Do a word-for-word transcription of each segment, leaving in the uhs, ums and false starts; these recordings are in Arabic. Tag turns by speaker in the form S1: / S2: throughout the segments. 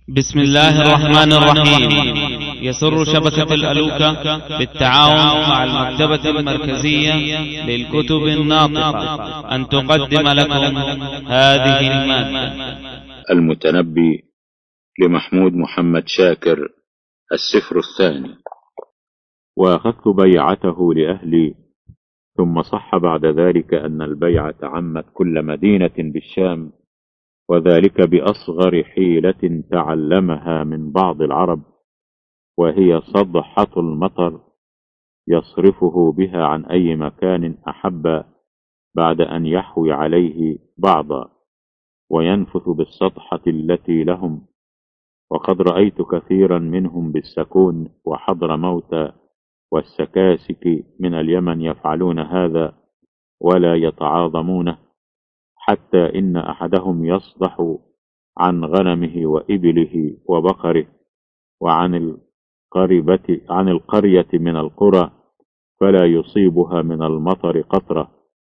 S1: بسم الله الرحمن الرحيم. يسر شبكة الألوكة بالتعاون مع المكتبة المركزية للكتب الناطقة أن تقدم لكم هذه المادة.
S2: المتنبي لمحمود محمد شاكر، السفر الثاني. وأخذت بيعته لأهلي، ثم صح بعد ذلك أن البيعة عمت كل مدينة بالشام، وذلك بأصغر حيلة تعلمها من بعض العرب، وهي صدحة المطر يصرفه بها عن أي مكان أحب بعد أن يحوي عليه بعضا، وينفث بالسطحة التي لهم. وقد رأيت كثيرا منهم بالسكون وحضر موت والسكاسك من اليمن يفعلون هذا ولا يتعاظمونه، حتى إن أحدهم يصدح عن غنمه وإبله وبقره وعن القربة عن القرية من القرى، فلا يصيبها من المطر قطرة،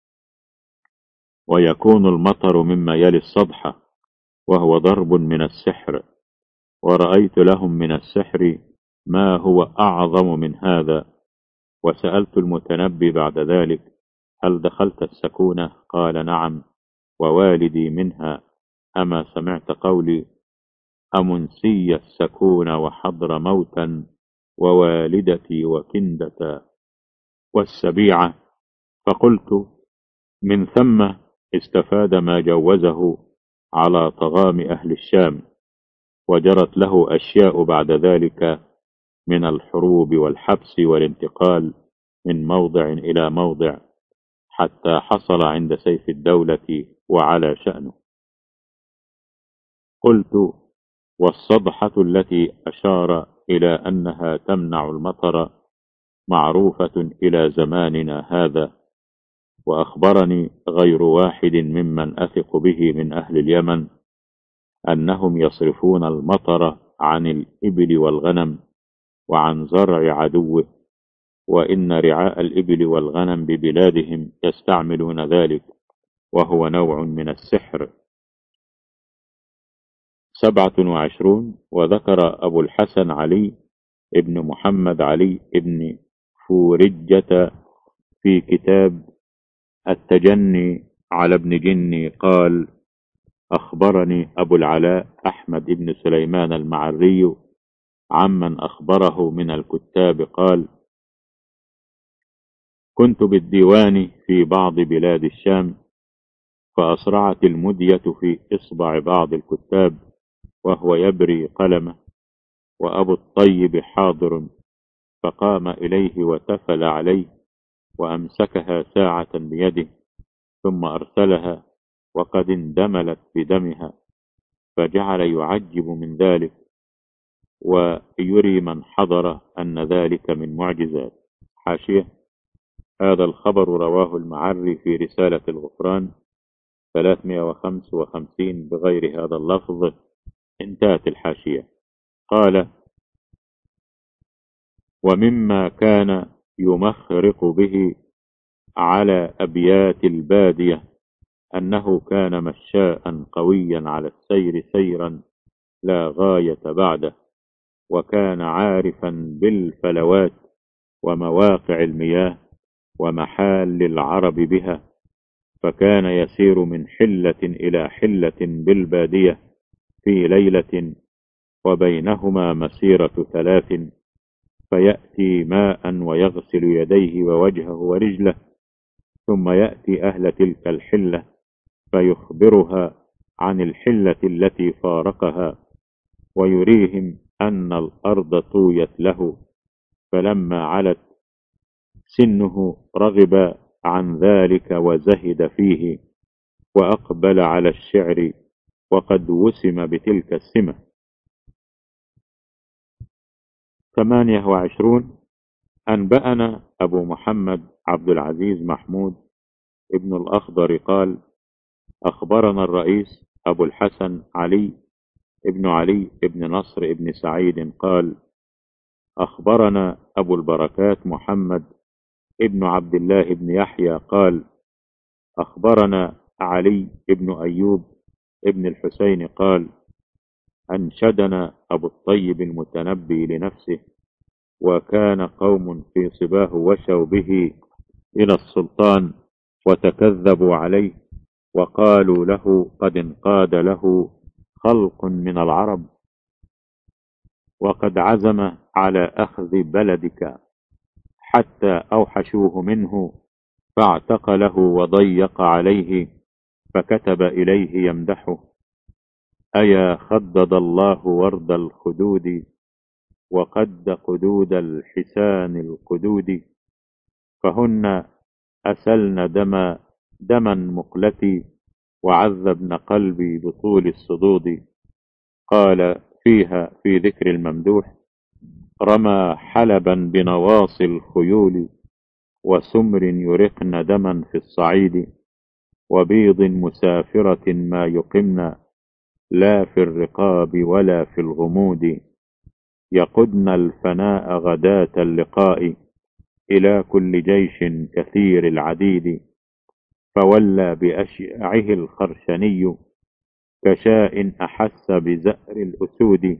S2: ويكون المطر مما يلي الصدحة، وهو ضرب من السحر. ورأيت لهم من السحر ما هو أعظم من هذا. وسألت المتنبي بعد ذلك: هل دخلت السكونة؟ قال: نعم، ووالدي منها. أما سمعت قولي: أمنسي السكون وحضر موتا ووالدتي وكندة والسبيعة؟ فقلت: من ثم استفاد ما جوزه على طغام أهل الشام، وجرت له أشياء بعد ذلك من الحروب والحبس والانتقال من موضع إلى موضع، حتى حصل عند سيف الدولة وعلى شأنه. قلت: والصدحة التي أشار إلى أنها تمنع المطر معروفة إلى زماننا هذا، وأخبرني غير واحد ممن أثق به من أهل اليمن أنهم يصرفون المطر عن الإبل والغنم وعن زرع عدوه، وإن رعاء الإبل والغنم ببلادهم يستعملون ذلك، وهو نوع من السحر. سبعة وعشرون. وذكر أبو الحسن علي ابن محمد علي ابن فورجة في كتاب التجني على ابن جني قال: أخبرني أبو العلاء أحمد ابن سليمان المعري عمن أخبره من الكتاب قال: كنت بالديوان في بعض بلاد الشام، فأسرعت المدية في إصبع بعض الكتاب وهو يبري قلمه، وأبو الطيب حاضر، فقام إليه وتفل عليه وأمسكها ساعة بيده، ثم أرسلها وقد اندملت بدمها، فجعل يعجب من ذلك ويري من حضر أن ذلك من معجزات. حاشية: هذا الخبر رواه المعري في رسالة الغفران ثلاثمائة وخمسة وخمسين بغير هذا اللفظ. انتهت الحاشية. قال: ومما كان يمخرق به على أبيات البادية أنه كان مشاء قويا على السير سيرا لا غاية بعده، وكان عارفا بالفلوات ومواقع المياه ومحال العرب بها، فكان يسير من حلة إلى حلة بالبادية في ليلة وبينهما مسيرة ثلاث، فيأتي ماء ويغسل يديه ووجهه ورجله، ثم يأتي أهل تلك الحلة فيخبرها عن الحلة التي فارقها، ويريهم أن الأرض طويت له، فلما علت سنه رغب عن ذلك وزهد فيه، وأقبل على الشعر وقد وسم بتلك السمة. ثمانية وعشرون. أنبأنا أبو محمد عبد العزيز محمود ابن الأخضر قال: أخبرنا الرئيس أبو الحسن علي ابن علي ابن نصر ابن سعيد قال: أخبرنا أبو البركات محمد ابن عبد الله ابن يحيى قال: أخبرنا علي ابن أيوب ابن الحسين قال: أنشدنا أبو الطيب المتنبي لنفسه: وكان قوم في صباه وشوا به إلى السلطان وتكذبوا عليه وقالوا له قد انقاد له خلق من العرب وقد عزم على أخذ بلدك، حتى أوحشوه منه فاعتقله وضيق عليه، فكتب إليه يمدحه: أيا خدد الله ورد الخدود وقد قدود الحسان القدود، فهن أسلن دما دما مقلتي وعذبن قلبي بطول الصدود. قال فيها في ذكر الممدوح: رمى حلبا بنواصي الخيول وسمر يرقن دما في الصعيد، وبيض مسافرة ما يقمن لا في الرقاب ولا في الغمود، يقدن الفناء غداة اللقاء إلى كل جيش كثير العديد، فولى بأشياعه الخرشني كشاء أحس بزأر الأسود،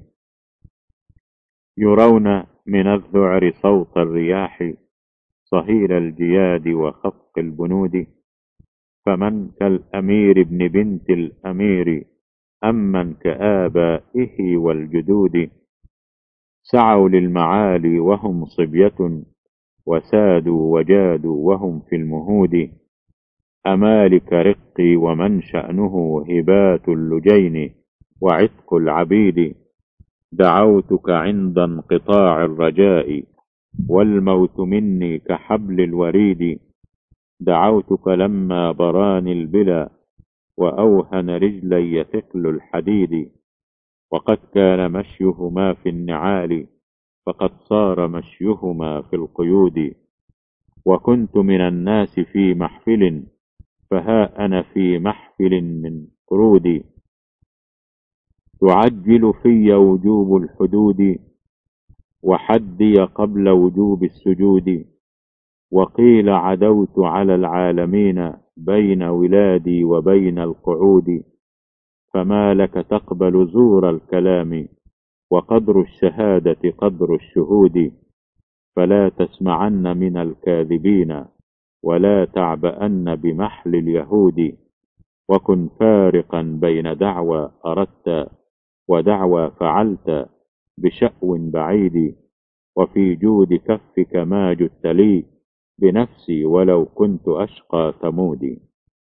S2: يرون من الذعر صوت الرياح صهيل الجياد وخفق البنود، فمن كالأمير ابن بنت الأمير أمن كآبائه والجدود، سعوا للمعالي وهم صبية وسادوا وجادوا وهم في المهود، أمالك رقي ومن شأنه هبات اللجين وعتق العبيد، دعوتك عند انقطاع الرجاء والموت مني كحبل الوريد، دعوتك لما براني البلا وأوهن رجلي ثقل الحديد، وقد كان مشيهما في النعال فقد صار مشيهما في القيود، وكنت من الناس في محفل فها أنا في محفل من قرود، تعجل في وجوب الحدود وحدي قبل وجوب السجود، وقيل عدوت على العالمين بين ولادي وبين القعود، فما لك تقبل زور الكلام وقدر الشهادة قدر الشهود، فلا تسمعن من الكاذبين ولا تعبأن بمحل اليهود، وكن فارقا بين دعوى أردت ودعوى فعلت بشأو بعيد، وفي جود كفك ما جدت لي بنفسي ولو كنت أشقى ثمودي.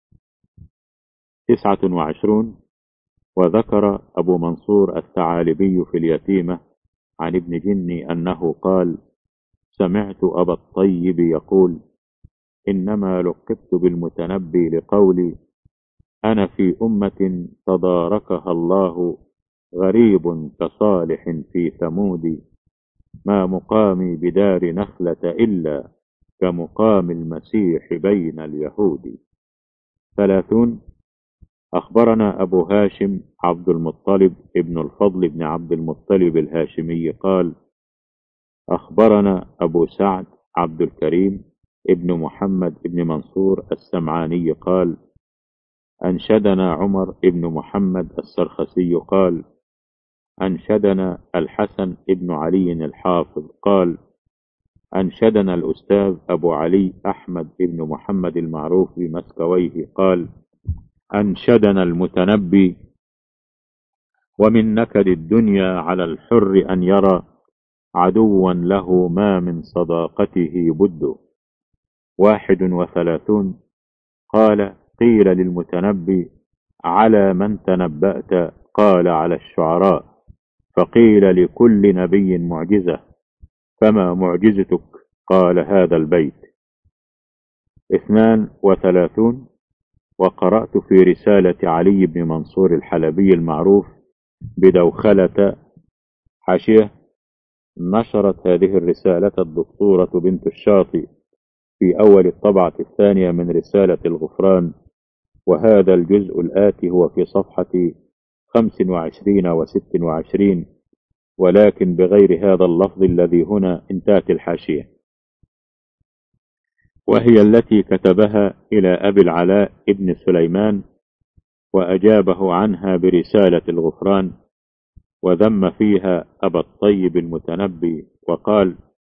S2: تسعة وعشرون. وذكر أبو منصور الثعالبي في اليتيمة عن ابن جني أنه قال: سمعت أبا الطيب يقول: إنما لقبت بالمتنبي لقولي: أنا في أمة تداركها الله غريب كصالح في ثمود، ما مقامي بدار نخلة إلا كمقام المسيح بين اليهود. ثلاثون. أخبرنا أبو هاشم عبد المطلب ابن الفضل بن عبد المطلب الهاشمي قال: أخبرنا أبو سعد عبد الكريم ابن محمد ابن منصور السمعاني قال: أنشدنا عمر ابن محمد السرخسي قال: أنشدنا الحسن ابن علي الحافظ قال: أنشدنا الأستاذ أبو علي أحمد ابن محمد المعروف بمسكويه قال: أنشدنا المتنبي: ومن نكد الدنيا على الحر أن يرى عدوا له ما من صداقته بد. واحد وثلاثون. قال: قيل للمتنبي: على من تنبأت؟ قال: على الشعراء. فقيل: لكل نبي معجزة، فما معجزتك؟ قال: هذا البيت. اثنان وثلاثون. وقرأت في رسالة علي بن منصور الحلبي المعروف بدوخلة حاشية: نشرت هذه الرسالة الدكتورة بنت الشاطئ في أول الطبعة الثانية من رسالة الغفران، وهذا الجزء الآتي هو في صفحة خمس وعشرين وست وعشرين، ولكن بغير هذا اللفظ الذي هنا انتهت الحاشية، وهي التي كتبها إلى أبي العلاء ابن سليمان وأجابه عنها برسالة الغفران. وذم فيها أبا الطيب المتنبي وقال: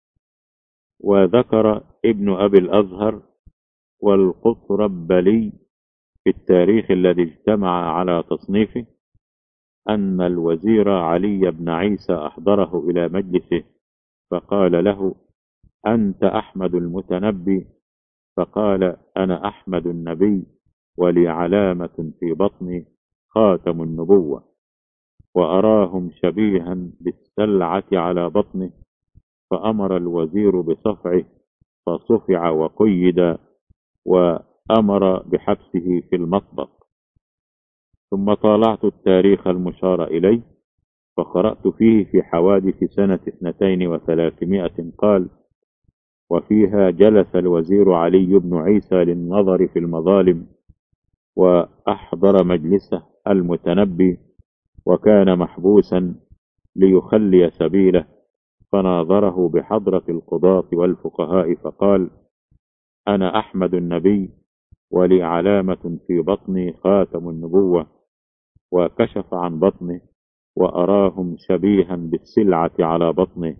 S2: وذكر ابن أبي الأزهر والقطربلي في التاريخ الذي اجتمع على تصنيفه أن الوزير علي بن عيسى أحضره إلى مجلسه فقال له: أنت أحمد المتنبي؟ فقال: أنا أحمد النبي، ولي علامة في بطني خاتم النبوة. وأراهم شبيها بالسلعة على بطنه، فأمر الوزير بصفعه فصفع وقيد، وأمر بحبسه في المطبخ. ثم طالعت التاريخ المشار إليه فقرأت فيه في حوادث سنة اثنتين وثلاثمائة قال: وفيها جلس الوزير علي بن عيسى للنظر في المظالم، وأحضر مجلسه المتنبي، وكان محبوسا ليخلي سبيله، فناظره بحضرة القضاة والفقهاء فقال: أنا أحمد النبي، ولي علامة في بطني خاتم النبوة. وكشف عن بطنه وأراهم شبيها بالسلعة على بطنه،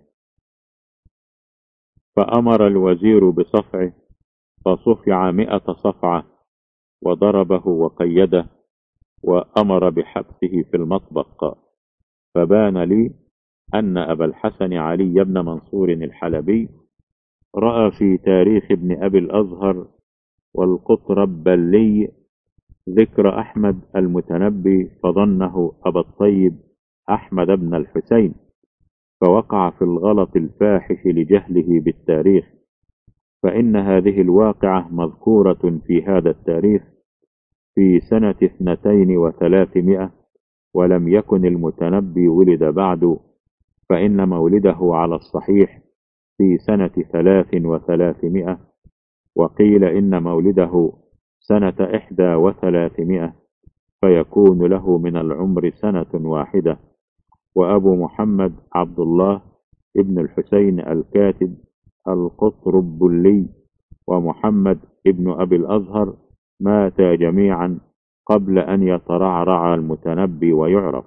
S2: فأمر الوزير بصفعه فصفع مئة صفعة، وضربه وقيده، وأمر بحبسه في المطبخ. فبان لي أن أبا الحسن علي بن منصور الحلبي رأى في تاريخ ابن أبي الأزهر والقطربلي ذكر أحمد المتنبي، فظنه أبا الطيب أحمد بن الحسين، فوقع في الغلط الفاحش لجهله بالتاريخ، فإن هذه الواقعة مذكورة في هذا التاريخ في سنة اثنتين وثلاثمائة، ولم يكن المتنبي ولد بعد، فإن مولده على الصحيح في سنة ثلاث وثلاثمائة، وقيل إن مولده سنة إحدى وثلاثمائة، فيكون له من العمر سنة واحدة. وأبو محمد عبد الله ابن الحسين الكاتب القطربلي ومحمد ابن أبي الأزهر ماتا جميعا قبل أن يترعرع المتنبي ويعرف.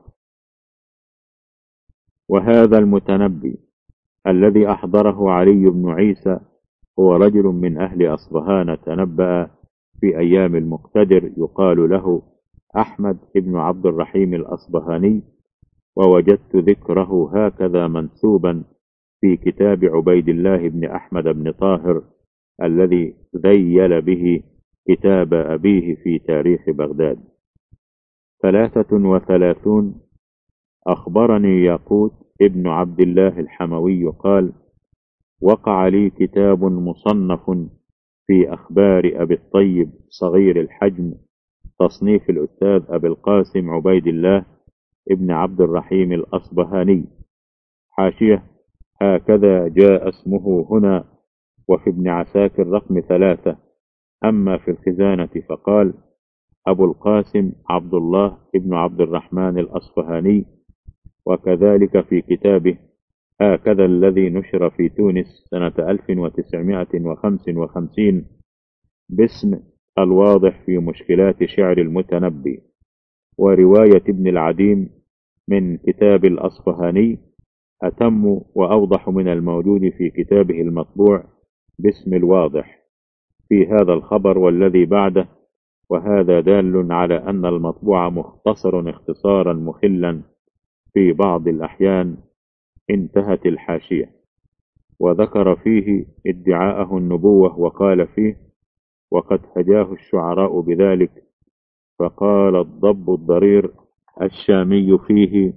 S2: وهذا المتنبي الذي أحضره علي بن عيسى هو رجل من أهل أصبهان تنبأ في أيام المقتدر، يقال له أحمد ابن عبد الرحيم الأصبهاني، ووجدت ذكره هكذا منسوبا في كتاب عبيد الله بن أحمد بن طاهر الذي ذيل به كتاب أبيه في تاريخ بغداد. ثلاثة وثلاثون. أخبرني ياقوت ابن عبد الله الحموي قال: وقع لي كتاب مصنف في أخبار أبي الطيب صغير الحجم، تصنيف الأستاذ أبي القاسم عبيد الله ابن عبد الرحيم الأصبهاني. حاشية: هكذا جاء اسمه هنا، وفي ابن عساكر رقم ثلاثة. أما في الخزانة فقال: أبو القاسم عبد الله ابن عبد الرحمن الأصفهاني. وكذلك في كتابه هكذا الذي نشر في تونس سنة ألف وتسعمائة وخمسة وخمسين باسم الواضح في مشكلات شعر المتنبي. ورواية ابن العديم من كتاب الأصفهاني أتم وأوضح من الموجود في كتابه المطبوع باسم الواضح في هذا الخبر والذي بعده، وهذا دال على أن المطبوع مختصر اختصارا مخلا في بعض الأحيان. انتهت الحاشية. وذكر فيه ادعاءه النبوة وقال فيه: وقد هجاه الشعراء بذلك، فقال الضب الضرير الشامي فيه: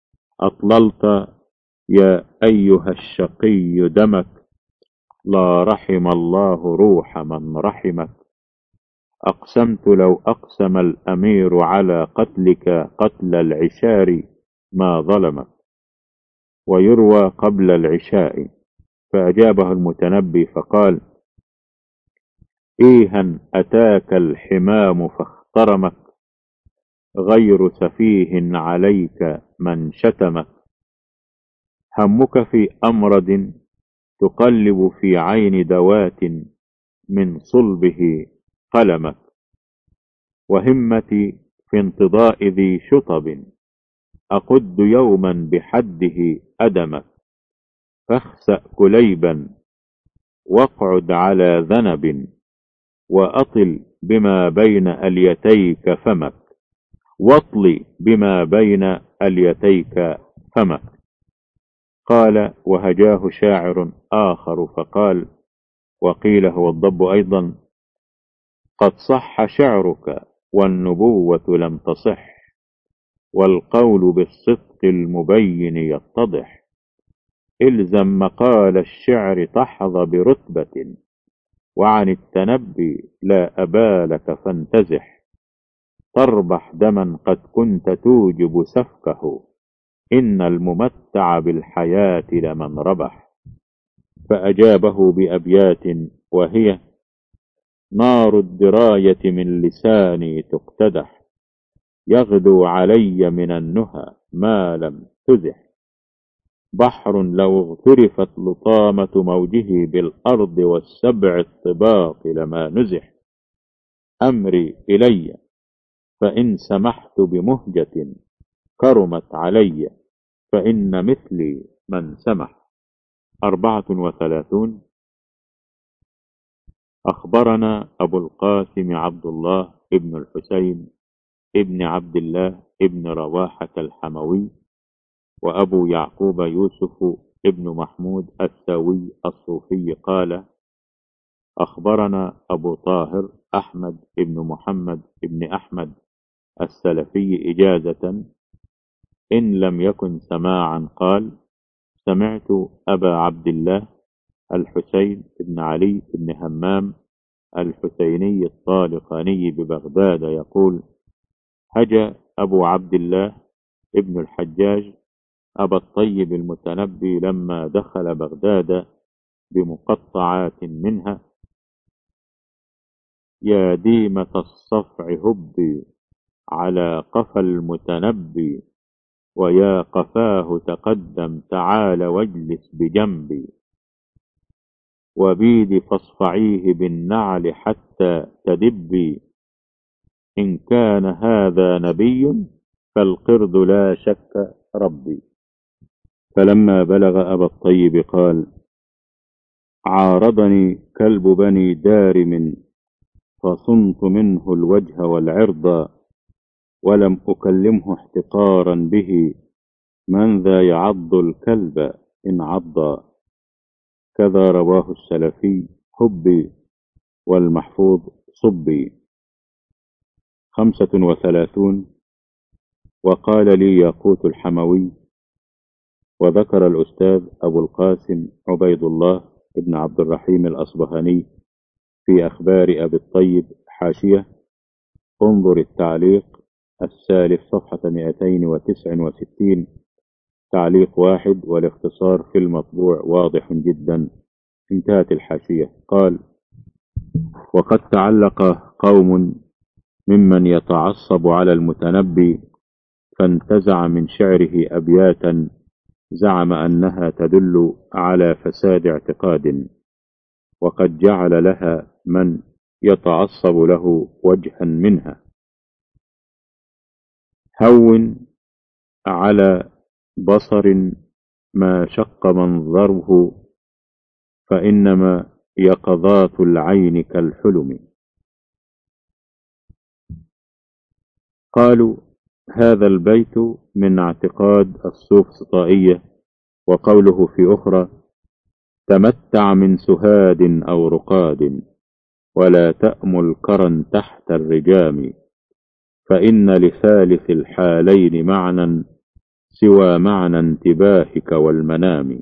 S2: أطللت يا أيها الشقي دمك، لا رحم الله روح من رحمك. أقسمت لو أقسم الأمير على قتلك قتل العشار ما ظلمك. ويروى قبل العشاء. فأجابه المتنبي فقال: إيها أتاك الحمام فاخترمك، غير سفيه عليك من شتمك. همك في أمرد تقلب في عين دوات من صلبه قلمك، وهمتي في انتضاء ذي شطب أقد يوما بحده أدمك، فاخسأ كليبا واقعد على ذنب، وأطل بما بين أليتيك فمك، واطل بما بين أليتيك فمك. قال: وهجاه شاعر آخر فقال، وقيل هو الضب أيضا: قد صح شعرك والنبوة لم تصح، والقول بالصدق المبين يتضح، إلزم مقال الشعر تحظى برتبة، وعن التنبي لا أبالك فانتزح، تربح دما قد كنت توجب سفكه، إن الممتع بالحياة لمن ربح. فأجابه بأبيات وهي: نار الدراية من لساني تقتدح، يغدو علي من النهى ما لم تزح، بحر لو اغترفت لطامة موجه بالأرض والسبع الطباق لما نزح، أمري إلي فإن سمحت بمهجة كرمت علي، فإن مثلي من سمح. أربعة وثلاثون. أخبرنا أبو القاسم عبد الله ابن الحسين ابن عبد الله ابن رواحة الحموي، وأبو يعقوب يوسف ابن محمود الساوي الصوفي قال: أخبرنا أبو طاهر أحمد ابن محمد ابن أحمد السلفي إجازة إن لم يكن سماعا، قال: سمعت أبا عبد الله الحسين بن علي بن همام الحسيني الطالقاني ببغداد يقول: هجا أبو عبد الله ابن الحجاج أبا الطيب المتنبي لما دخل بغداد بمقطعات منها: يا ديمة الصفع هبي على قفا المتنبي، ويا قفاه تقدم تعال واجلس بجنبي، وبيد فاصفعيه بالنعل حتى تدبي، إن كان هذا نبي فالقرد لا شك ربي. فلما بلغ أبا الطيب قال: عارضني كلب بني دارم فصنت منه الوجه والعرض، ولم أكلمه احتقارا به، من ذا يعض الكلب إن عض. كذا رواه السلفي حبي، والمحفوظ صبي. خمسة وثلاثون. وقال لي ياقوت الحموي: وذكر الأستاذ أبو القاسم عبيد الله ابن عبد الرحيم الأصبهاني في أخبار أبي الطيب حاشية، انظر التعليق السالف صفحة مئتين وتسعة وستين، تعليق واحد، والاختصار في المطبوع واضح جدا. انتهت الحاشية. قال: وقد تعلق قوم ممن يتعصب على المتنبي، فانتزع من شعره أبياتا زعم أنها تدل على فساد اعتقاد، وقد جعل لها من يتعصب له وجها منها: هون على بصر ما شق منظره، فإنما يقظات العين كالحلم. قالوا: هذا البيت من اعتقاد السوفسطائية. وقوله في أخرى: تمتع من سهاد أو رقاد، ولا تأمل كرا تحت الرجام، فإن لثالث الحالين معنى سوى معنى انتباهك والمنام.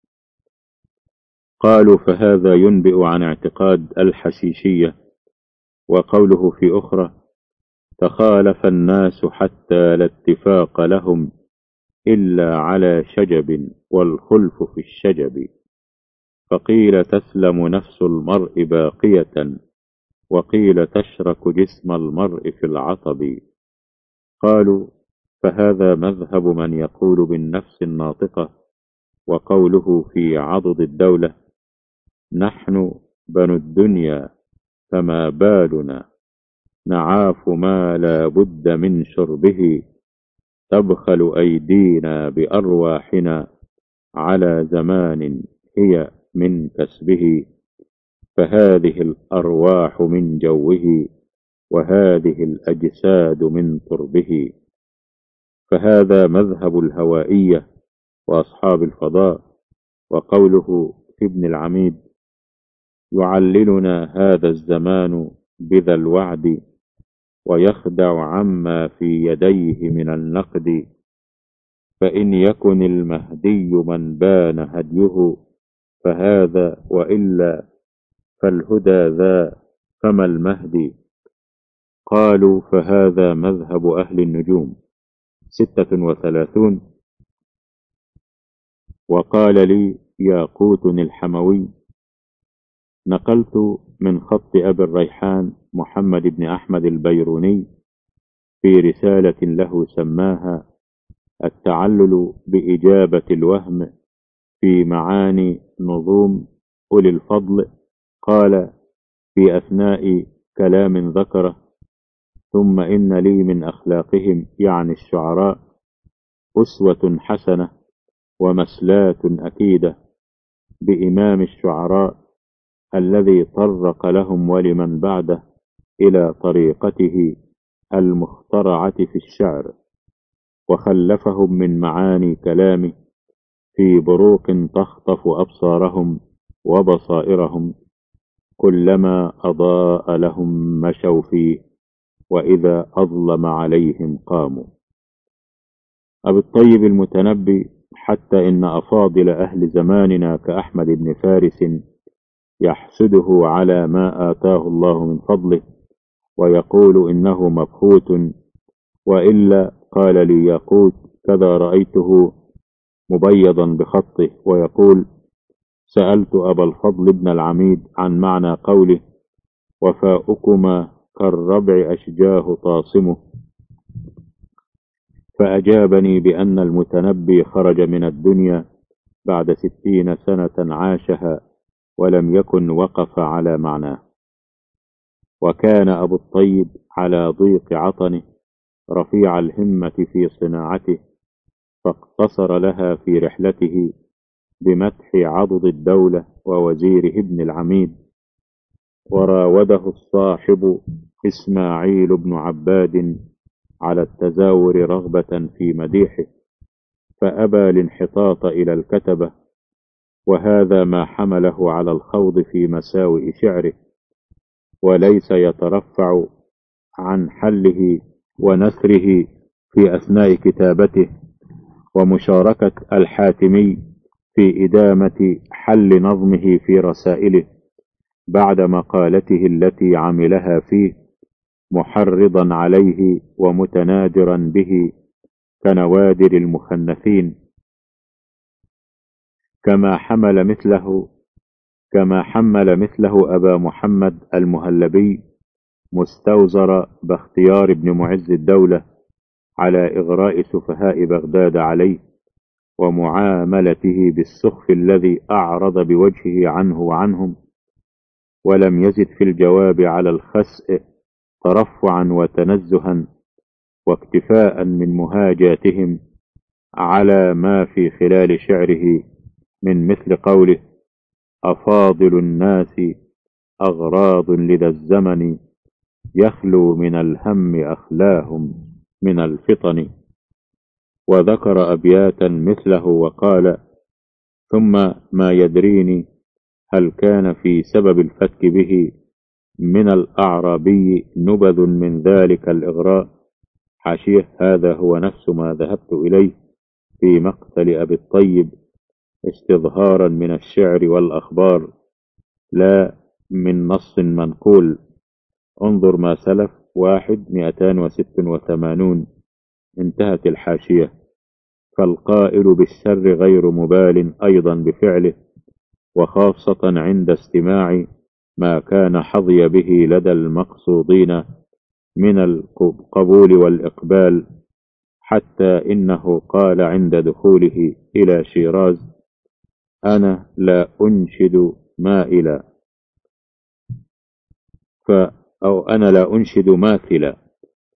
S2: قالوا: فهذا ينبئ عن اعتقاد الحشيشية. وقوله في أخرى: تخالف الناس حتى لا اتفاق لهم إلا على شجب، والخلف في الشجب، فقيل تسلم نفس المرء باقية، وقيل تشرك جسم المرء في العطب. قالوا: فهذا مذهب من يقول بالنفس الناطقة. وقوله في عضد الدولة: نحن بنو الدنيا فما بالنا نعاف ما لا بد من شربه، تبخل أيدينا بأرواحنا على زمان هي من كسبه، فهذه الأرواح من جوه وهذه الأجساد من تربه. فهذا مذهب الهوائية وأصحاب الفضاء. وقوله في ابن العميد: يعللنا هذا الزمان بذا الوعد، ويخدع عما في يديه من النقد، فإن يكن المهدي من بان هديه فهذا، وإلا فالهدى ذا، فما المهدي؟ قالوا: فهذا مذهب أهل النجوم. ستة وثلاثون. وقال لي ياقوت الحموي: نقلت من خط أبي الريحان محمد بن أحمد البيروني في رسالة له سماها التعلل بإجابة الوهم في معاني نظوم أولي الفضل. قال في أثناء كلام ذكره: ثم إن لي من أخلاقهم، يعني الشعراء، أسوة حسنة ومسلاة أكيدة بإمام الشعراء الذي طرق لهم ولمن بعده إلى طريقته المخترعة في الشعر، وخلفهم من معاني كلامه في بروق تخطف أبصارهم وبصائرهم، كلما أضاء لهم مشوا فيه، وإذا أظلم عليهم قاموا. أبي الطيب المتنبي: حتى إن أفاضل أهل زماننا كأحمد بن فارس يحسده على ما آتاه الله من فضله، ويقول إنه مبخوت، وإلا قال لي ياقوت: كذا رأيته مبيضا بخطه. ويقول: سألت أبا الفضل بن العميد عن معنى قوله: وفاؤكما كالربع أشجاه طاصمه، فأجابني بأن المتنبي خرج من الدنيا بعد ستين سنة عاشها، ولم يكن وقف على معناه. وكان أبو الطيب على ضيق عطنه رفيع الهمة في صناعته، فاقتصر لها في رحلته بمدح عضد الدولة ووزيره ابن العميد. وراوده الصاحب إسماعيل بن عباد على التزاور رغبة في مديحه، فأبى الانحطاط إلى الكتبة، وهذا ما حمله على الخوض في مساوئ شعره، وليس يترفع عن حله ونثره في أثناء كتابته، ومشاركة الحاتمي في إدامة حل نظمه في رسائله بعد مقالته التي عملها فيه، محرضا عليه ومتنادرا به كنوادر المخنثين، كما حمل مثله كما حمل مثله أبا محمد المهلبي مستوزر باختيار ابن معز الدولة على إغراء سفهاء بغداد عليه، ومعاملته بالسخف الذي أعرض بوجهه عنه وعنهم، ولم يزد في الجواب على الخسء ترفعا وتنزها واكتفاء من مهاجاتهم على ما في خلال شعره من مثل قوله: أفاضل الناس أغراض لذا الزمن، يخلو من الهم أخلاهم من الفطن. وذكر أبياتا مثله وقال: ثم ما يدريني هل كان في سبب الفتك به من الأعرابي نبذ من ذلك الإغراء. حاشية: هذا هو نفس ما ذهبت إليه في مقتل أبي الطيب، استظهارا من الشعر والأخبار لا من نص منقول. انظر ما سلف. واحد مئتان وست وثمانون. انتهت الحاشية. فالقائل بالشر غير مبال أيضا بفعله، وخاصة عند استماع ما كان حظي به لدى المقصودين من القبول والإقبال، حتى إنه قال عند دخوله إلى شيراز: أنا لا أنشد مائلا ف أو أنا لا أنشد ماثلا،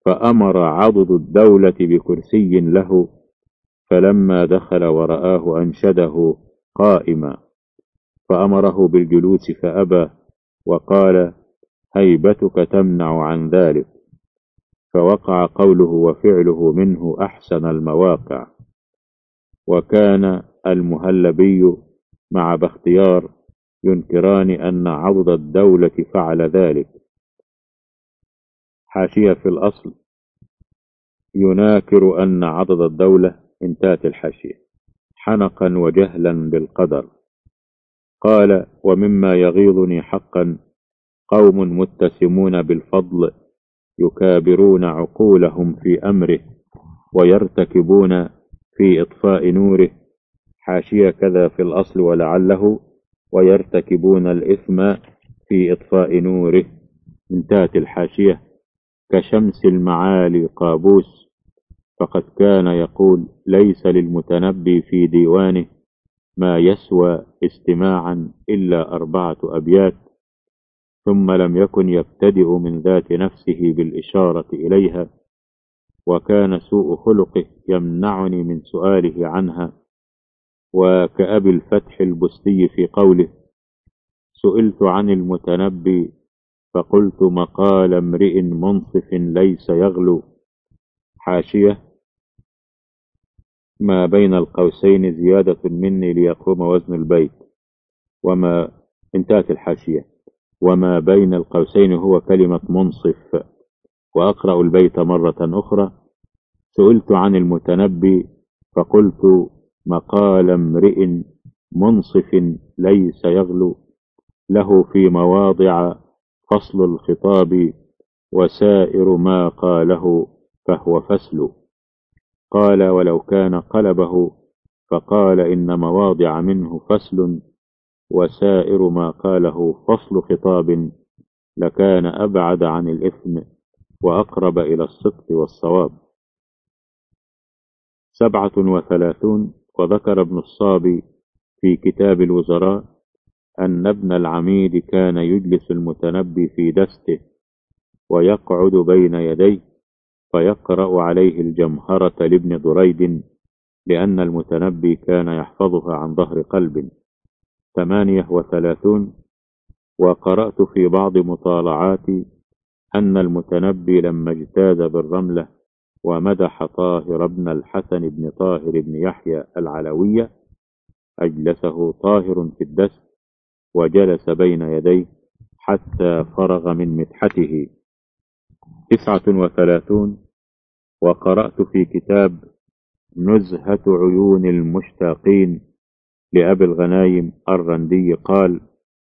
S2: فأمر عضد الدولة بكرسي له، فلما دخل ورآه أنشده قائما، فأمره بالجلوس فأبى، وقال: هيبتك تمنع عن ذلك. فوقع قوله وفعله منه أحسن المواقع. وكان المهلبي مع باختيار ينكران أن عضد الدولة فعل ذلك. حاشية في الأصل: يناكر أن عضد الدولة، انتهت الحاشية، حنقا وجهلا بالقدر. قال: ومما يغيظني حقا قوم متسمون بالفضل يكابرون عقولهم في أمره ويرتكبون في إطفاء نوره. حاشية كذا في الأصل ولعله ويرتكبون الإثم في إطفاء نوره، انتهت الحاشية. كشمس المعالي قابوس، فقد كان يقول: ليس للمتنبي في ديوانه ما يسوى استماعا إلا أربعة أبيات، ثم لم يكن يبتدئ من ذات نفسه بالإشارة إليها، وكان سوء خلقه يمنعني من سؤاله عنها. وكأبي الفتح البستي في قوله: سئلت عن المتنبي فقلت مقال امرئ منصف ليس يغلو. حاشية: ما بين القوسين زيادة مني ليقوم وزن البيت، وما انتهت الحاشية. وما بين القوسين هو كلمة منصف. وأقرأ البيت مرة أخرى: سئلت عن المتنبي فقلت مقال امرئ منصف ليس يغلو، له في مواضع فصل الخطاب وسائر ما قاله فهو فسل. قال: ولو كان قلبه فقال إن مواضع منه فسل وسائر ما قاله فصل خطاب لكان أبعد عن الإثم وأقرب إلى الصدق والصواب. سبعة وثلاثون. وذكر ابن الصابي في كتاب الوزراء أن ابن العميد كان يجلس المتنبي في دسته ويقعد بين يديه فيقرأ عليه الجمهرة لابن دريد، لأن المتنبي كان يحفظها عن ظهر قلب. ثمانية وثلاثون. وقرأت في بعض مطالعاتي أن المتنبي لما اجتاز بالرملة ومدح طاهر بن الحسن بن طاهر بن يحيى العلوية أجلسه طاهر في الدست وجلس بين يديه حتى فرغ من مدحته. تسعة وثلاثون. وقرأت في كتاب نزهة عيون المشتاقين لأبي الغنايم الرندي قال: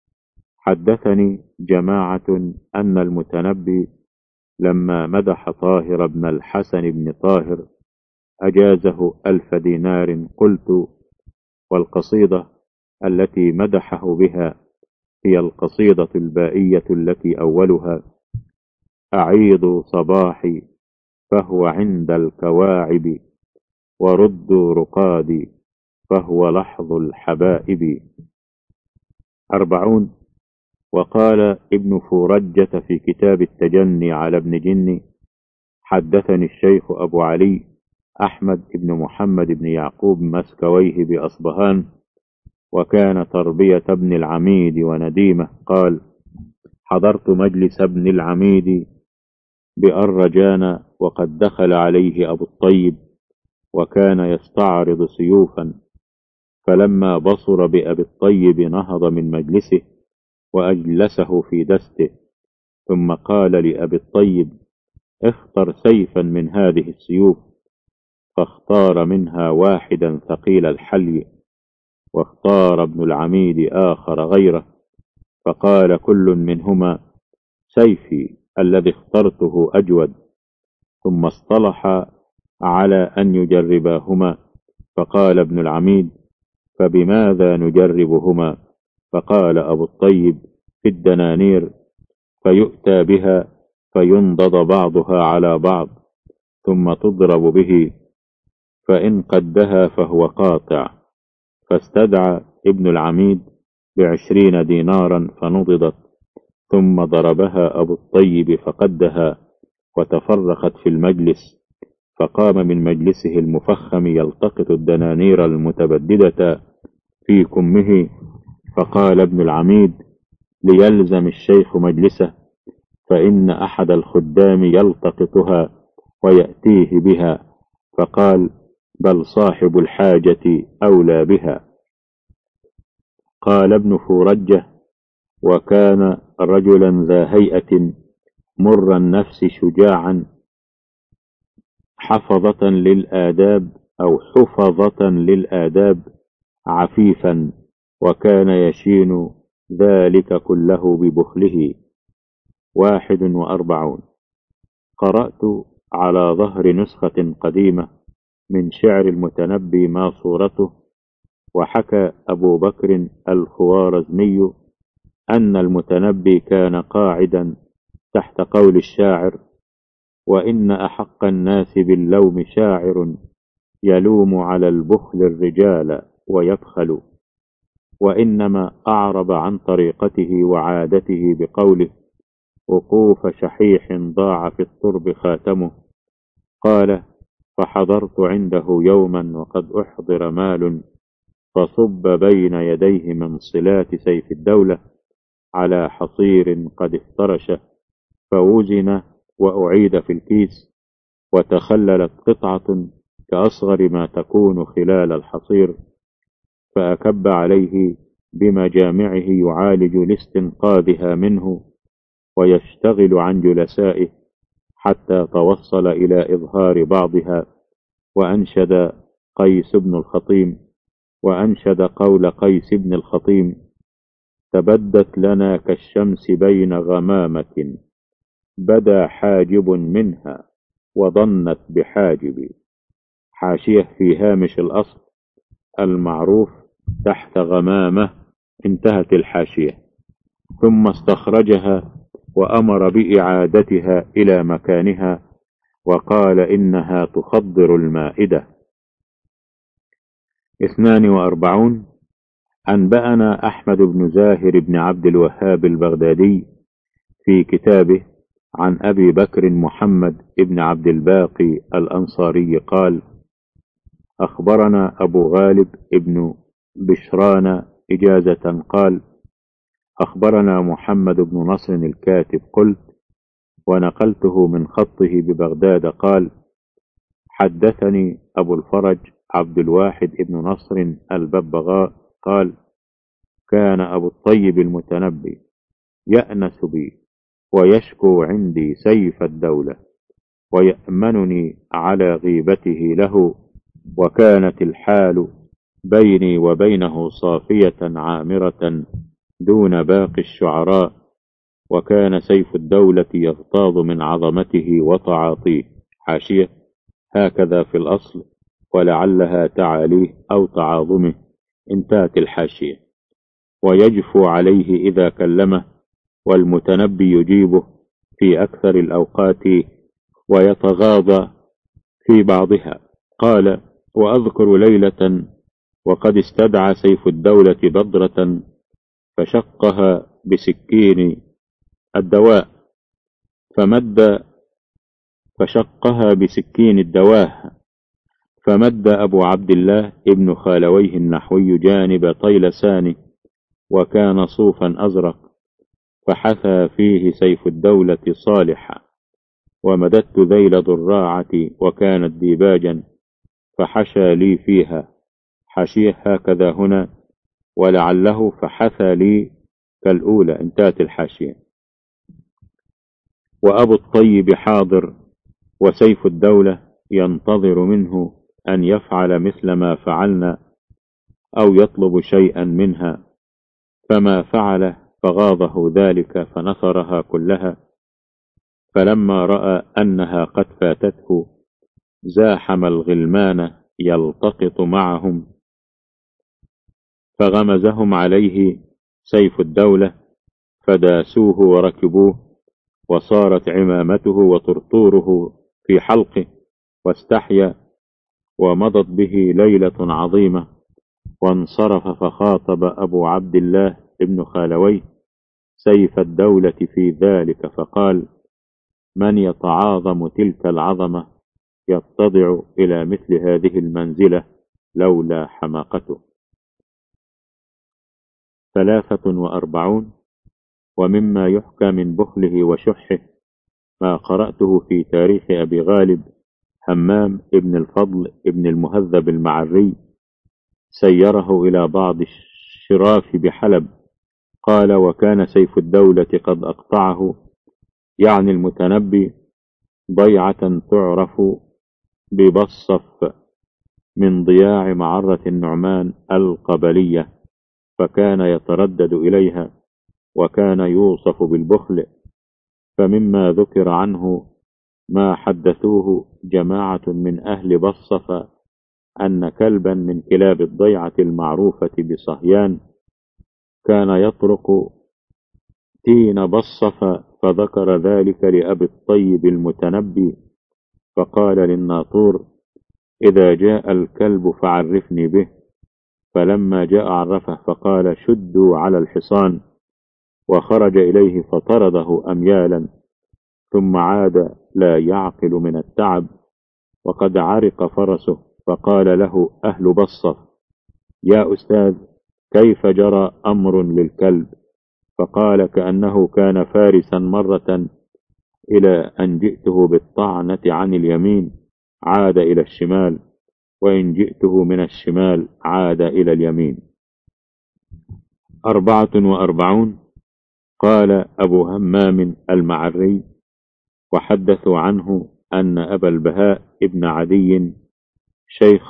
S2: حدثني جماعة أن المتنبي لما مدح طاهر بن الحسن بن طاهر أجازه ألف دينار. قلت: والقصيدة التي مدحه بها هي القصيدة البائية التي أولها: أعيد صباحي فهو عند الكواعب وردوا رقادي فهو لحظ الحبائب. أربعون. وقال ابن فورجة في كتاب التجني على ابن جني: حدثني الشيخ أبو علي أحمد بن محمد بن يعقوب مسكويه بأصبهان، وكان تربية ابن العميد ونديمة، قال: حضرت مجلس ابن العميد بأرجان وقد دخل عليه أبو الطيب وكان يستعرض سيوفا، فلما بصر بأبي الطيب نهض من مجلسه وأجلسه في دسته، ثم قال لأبي الطيب: اختر سيفا من هذه السيوف، فاختار منها واحدا ثقيل الحلي، واختار ابن العميد آخر غيره، فقال كل منهما: سيفي الذي اخترته أجود. ثم اصطلح على أن يجرباهما، فقال ابن العميد: فبماذا نجربهما؟ فقال أبو الطيب: في الدنانير، فيؤتى بها فينضض بعضها على بعض ثم تضرب به، فإن قدها فهو قاطع. فاستدعى ابن العميد بعشرين دينارا فنضضت، ثم ضربها أبو الطيب فقدها، وتفرقت في المجلس، فقام من مجلسه المفخم يلتقط الدنانير المتبددة في كمه، فقال ابن العميد: ليلزم الشيخ مجلسه، فإن أحد الخدام يلتقطها ويأتيه بها. فقال: بل صاحب الحاجة أولى بها. قال ابن فورجة: وكان رجلا ذا هيئة مر النفس شجاعا حفظة للآداب أو حفظة للآداب عفيفا، وكان يشين ذلك كله ببخله. واحد وأربعون. قرأت على ظهر نسخة قديمة من شعر المتنبي ما صورته، وحكى أبو بكر الخوارزمي أن المتنبي كان قاعدا تحت قول الشاعر: وإن أحق الناس باللوم شاعر يلوم على البخل الرجال ويبخل، وإنما أعرب عن طريقته وعادته بقوله: وقوف شحيح ضاع في الترب خاتمه. قال: فحضرت عنده يوما وقد أحضر مال، فصب بين يديه من صلات سيف الدولة على حصير قد افترش، فوزن وأعيد في الكيس، وتخللت قطعة كأصغر ما تكون خلال الحصير، فأكب عليه بمجامعه يعالج لاستنقاذها منه ويشتغل عن جلسائه، حتى توصل إلى إظهار بعضها. وأنشد قيس بن الخطيم وأنشد قول قيس بن الخطيم: تبدت لنا كالشمس بين غمامة، بدا حاجب منها وظنت بحاجب. حاشية في هامش الأصل: المعروف تحت غمامة. انتهت الحاشية. ثم استخرجها وأمر بإعادتها إلى مكانها، وقال إنها تخضر المائدة. اثنان وأربعون. أنبأنا أحمد بن زاهر بن عبد الوهاب البغدادي في كتابه عن أبي بكر محمد بن عبد الباقي الأنصاري قال: أخبرنا أبو غالب بن بشران إجازة قال: أخبرنا محمد بن نصر الكاتب قلت، ونقلته من خطه ببغداد قال: حدثني أبو الفرج عبد الواحد بن نصر الببغاء قال: كان أبو الطيب المتنبي يأنس بي ويشكو عندي سيف الدولة ويأمنني على غيبته له، وكانت الحال بيني وبينه صافية عامرة دون باقي الشعراء، وكان سيف الدولة يغتاظ من عظمته وتعاطيه. حاشية: هكذا في الأصل، ولعلها تعاليه أو تعاظمه. انتهت الحاشية. ويجفو عليه إذا كلمه، والمتنبي يجيبه في أكثر الأوقات ويتغاضى في بعضها. قال: وأذكر ليلة وقد استدعى سيف الدولة بدرة فشقها بسكين الدواء فمد فشقها بسكين الدواه فمد أبو عبد الله ابن خالويه النحوي جانب طيلسان، وكان صوفا أزرق، فحثى فيه سيف الدولة صالحا، ومددت ذيل ضراعة وكانت ديباجا، فحشى لي فيها. حشيه هكذا هنا، ولعله فحثى لي كالأولى. انتهت الحاشية. وأبو الطيب حاضر، وسيف الدولة ينتظر منه أن يفعل مثل ما فعلنا أو يطلب شيئا منها، فما فعل فغاضه ذلك فنثرها كلها، فلما رأى أنها قد فاتته زاحم الغلمان يلتقط معهم، فغمزهم عليه سيف الدولة فداسوه وركبوه، وصارت عمامته وطرطوره في حلقه، واستحيا، ومضت به ليلة عظيمة، وانصرف فخاطب أبو عبد الله ابن خالويه سيف الدولة في ذلك فقال: من يتعاظم تلك العظمة يتضع إلى مثل هذه المنزلة لولا حماقته. ثلاثة وأربعون. ومما يحكى من بخله وشحه ما قرأته في تاريخ أبي غالب همام ابن الفضل ابن المهذب المعري، سيره إلى بعض الشراف بحلب، قال: وكان سيف الدولة قد أقطعه، يعني المتنبي، ضيعة تعرف ببصف من ضياع معرة النعمان القبلية، فكان يتردد إليها، وكان يوصف بالبخل. فمما ذكر عنه ما حدثوه جماعة من أهل بصف أن كلبا من كلاب الضيعة المعروفة بصهيان كان يطرق تين بصف، فذكر ذلك لأبي الطيب المتنبي، فقال للناطور: إذا جاء الكلب فعرفني به. فلما جاء عرفه، فقال: شدوا على الحصان، وخرج إليه فطرده أميالا، ثم عاد لا يعقل من التعب، وقد عرق فرسه. فقال له أهل بصف: يا أستاذ، كيف جرى أمر للكلب؟ فقال: كأنه كان فارسا مرة، إلى أن جئته بالطعنة عن اليمين عاد إلى الشمال، وإن جئته من الشمال عاد إلى اليمين. أربعة وأربعون. قال أبو همام المعري: وحدثوا عنه أن أبا البهاء ابن عدي شيخ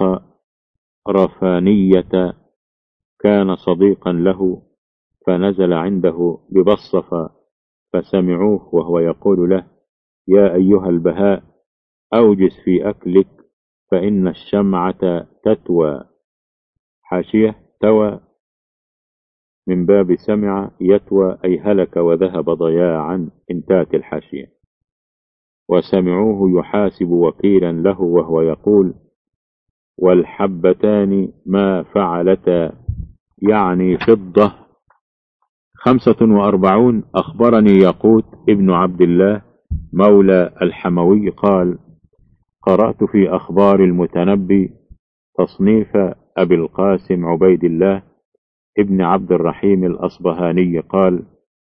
S2: رفانية كان صديقا له، فنزل عنده ببصف، فسمعوه وهو يقول له: يا أيها البهاء، أوجس في أكلك، فإن الشمعة تتوى. حاشية: توى من باب سمع، يتوى أي هلك وذهب ضياعا، انتهت الحاشية. وسمعوه يحاسب وكيلا له وهو يقول: والحبتان ما فعلتا، يعني فضة. خمسة وأربعون. أخبرني ياقوت ابن عبد الله مولى الحموي قال: قرأت في أخبار المتنبي تصنيف أبي القاسم عبيد الله ابن عبد الرحيم الأصبهاني قال: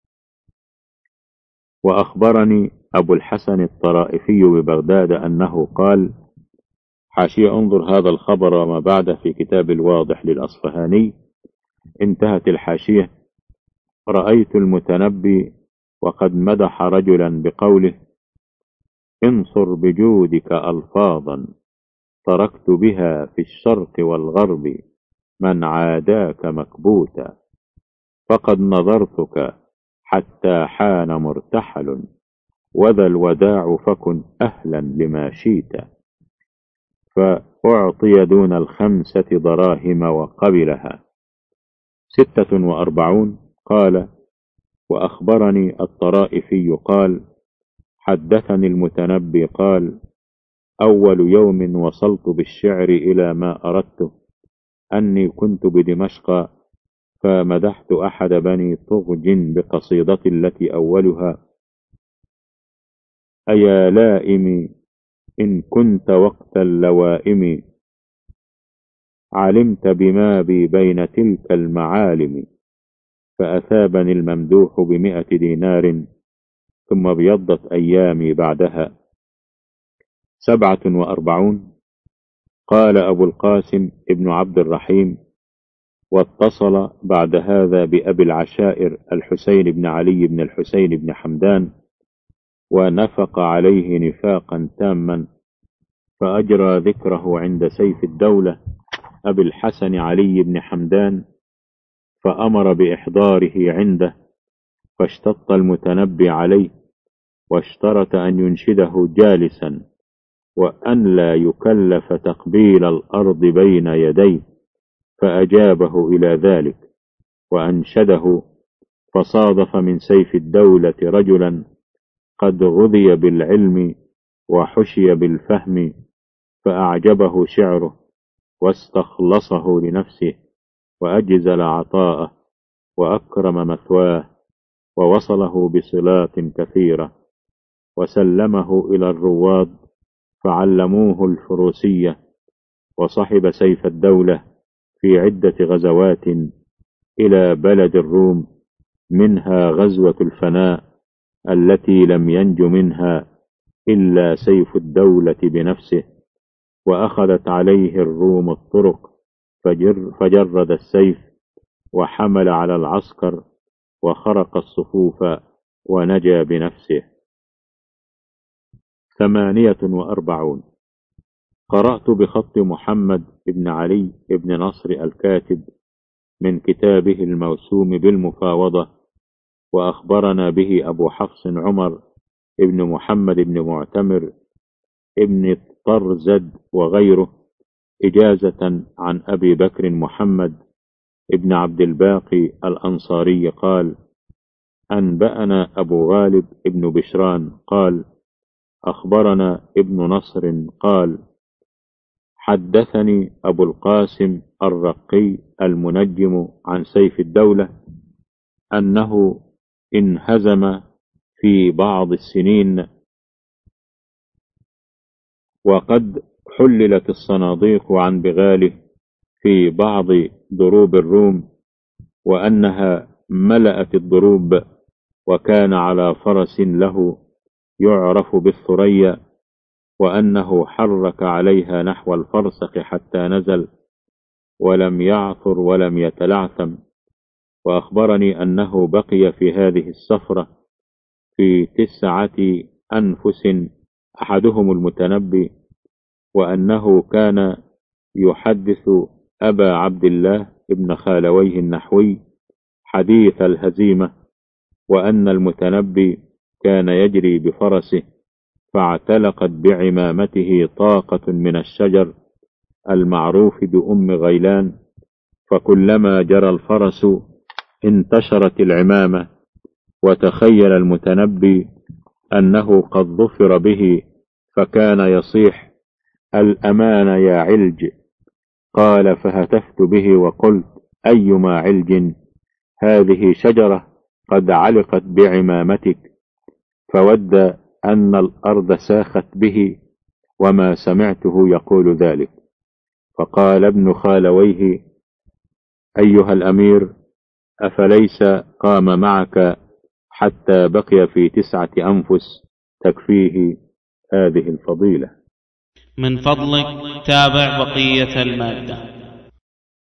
S2: وأخبرني أبو الحسن الطرائفي ببغداد أنه قال. حاشية: انظر هذا الخبر وما بعده في كتاب الواضح للأصفهاني. انتهت الحاشية. رأيت المتنبي وقد مدح رجلا بقوله: انصر بجودك ألفاظا تركت بها في الشرق والغرب من عاداك مكبوتا، فقد نظرتك حتى حان مرتحل، وذا الوداع فكن أهلا لما شيت. فأعطي دون الخمسة دراهم وقبلها. ستة وأربعون. قال: وأخبرني الطرائفي قال: حدثني المتنبي قال: أول يوم وصلت بالشعر إلى ما أردته أني كنت بدمشق، فمدحت أحد بني طغج بقصيدة التي أولها: أيا لائم إن كنت وقت اللوائم، علمت بما بي بين تلك المعالم. فأثابني الممدوح بمئة دينار، ثم ابيضت أيامي بعدها. سبعة وأربعون. قال أبو القاسم ابن عبد الرحيم: واتصل بعد هذا بأبي العشائر الحسين بن علي بن الحسين بن حمدان، ونفق عليه نفاقا تاما، فأجرى ذكره عند سيف الدولة أبي الحسن علي بن حمدان، فأمر بإحضاره عنده، فاشتط المتنبي عليه، واشترط أن ينشده جالسا، وأن لا يكلف تقبيل الأرض بين يديه، فأجابه إلى ذلك وأنشده. فصادف من سيف الدولة رجلا قد غذي بالعلم وحشي بالفهم، فأعجبه شعره واستخلصه لنفسه، وأجزل عطاءه، وأكرم مثواه، ووصله بصلات كثيرة، وسلمه إلى الرواد فعلموه الفروسية، وصحب سيف الدولة في عدة غزوات إلى بلد الروم، منها غزوة الفناء التي لم ينج منها إلا سيف الدولة بنفسه، وأخذت عليه الروم الطرق، فجر فجرد السيف وحمل على العسكر وخرق الصفوف ونجا بنفسه. ثمانية وأربعون. قرأت بخط محمد بن علي بن نصر الكاتب من كتابه الموسوم بالمفاوضة، وأخبرنا به أبو حفص عمر ابن محمد بن معتمر ابن طرزد وغيره، إجازة عن أبي بكر محمد ابن عبد الباقي الأنصاري قال: أنبأنا أبو غالب ابن بشران قال: أخبرنا ابن نصر قال: حدثني أبو القاسم الرقي المنجم عن سيف الدولة أنه انهزم في بعض السنين، وقد حللت الصناديق عن بغاله في بعض ضروب الروم، وأنها ملأت الضروب، وكان على فرس له يعرف بالثريا، وأنه حرك عليها نحو الفرسخ حتى نزل، ولم يعثر ولم يتلعثم. وأخبرني أنه بقي في هذه السفرة في تسعة أنفس أحدهم المتنبي، وأنه كان يحدث أبا عبد الله ابن خالويه النحوي حديث الهزيمة، وأن المتنبي كان يجري بفرسه فاعتلقت بعمامته طاقة من الشجر المعروف بأم غيلان، فكلما جرى الفرس انتشرت العمامة، وتخيل المتنبي أنه قد ظفر به، فكان يصيح: الأمان يا علج. قال: فهتفت به وقلت: أيما علج؟ هذه شجرة قد علقت بعمامتك. فود أن الأرض ساخت به، وما سمعته يقول ذلك. فقال ابن خالويه: أيها الأمير، أفليس قام معك حتى بقي في تسعة أنفس تكفيه هذه الفضيلة؟
S1: من فضلك تابع بقية المادة.